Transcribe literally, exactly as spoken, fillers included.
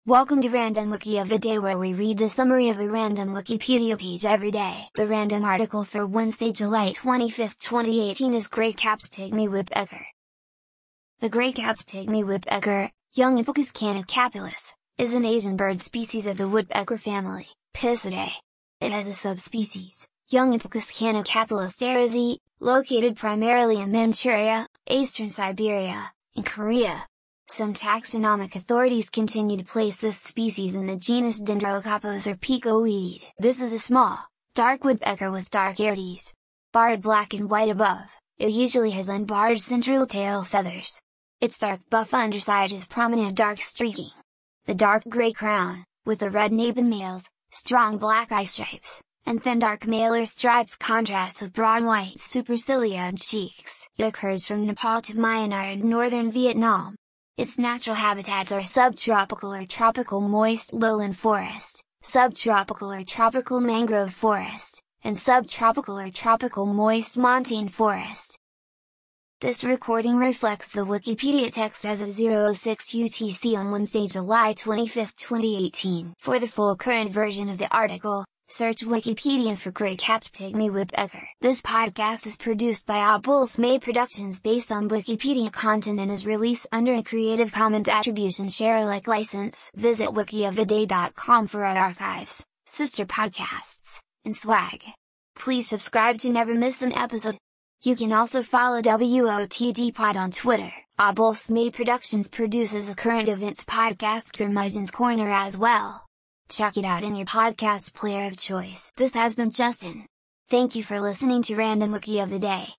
Welcome to Random Wiki of the Day, where we read the summary of a random Wikipedia page every day. The random article for Wednesday, July twenty-fifth, twenty eighteen is Gray-capped pygmy woodpecker. The gray-capped pygmy woodpecker, young Hippocus canicapulus, is an Asian bird species of the woodpecker family, Picidae. It has a subspecies, young Hippocus canicapulus derezi, located primarily in Manchuria, eastern Siberia, and Korea. Some taxonomic authorities continue to place this species in the genus Dendrocarpus or picoweed. This is a small, dark woodpecker with dark irides. Barred black and white above, it usually has unbarred central tail feathers. Its dark buff underside has prominent dark streaking. The dark gray crown, with the red nape in males, strong black eye stripes, and thin dark malar stripes contrast with broad white supercilia and cheeks. It occurs from Nepal to Myanmar and northern Vietnam. Its natural habitats are subtropical or tropical moist lowland forest, subtropical or tropical mangrove forest, and subtropical or tropical moist montane forest. This recording reflects the Wikipedia text as of zero oh six U T C on Wednesday, July twenty-fifth, twenty eighteen. For the full current version of the article, search Wikipedia for Gray-capped pygmy woodpecker. This podcast is produced by Abulsmay Productions based on Wikipedia content and is released under a Creative Commons Attribution Share Alike license. Visit wiki of the day dot com for our archives, sister podcasts, and swag. Please subscribe to never miss an episode. You can also follow W O T D Pod on Twitter. Abulsmay Productions produces a current events podcast, Curmudgeon's Corner, as well. Check it out in your podcast player of choice. This has been Justin. Thank you for listening to Random Wiki of the Day.